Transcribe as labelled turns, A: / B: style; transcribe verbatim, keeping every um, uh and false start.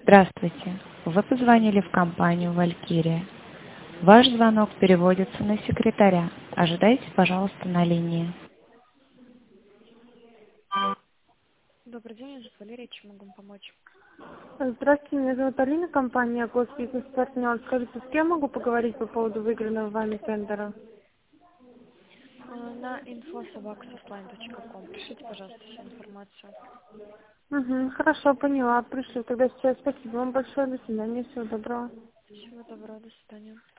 A: Здравствуйте. Вы позвонили в компанию «Валькирия». Ваш звонок переводится на секретаря. Ожидайте, пожалуйста, на линии.
B: Добрый день, я зовут Валерия, чем могу вам помочь?
C: Здравствуйте, меня зовут Алина, компания «Госбизнес Партнер». Скажите, с кем могу поговорить по поводу выигранного вами тендера?
B: А, На инфо собака сослайн точка ком. Пришлите, пожалуйста, всю информацию.
C: Угу, хорошо, поняла, пришлю. Тогда сейчас спасибо вам большое, до свидания, всего доброго.
B: Всего доброго, до свидания.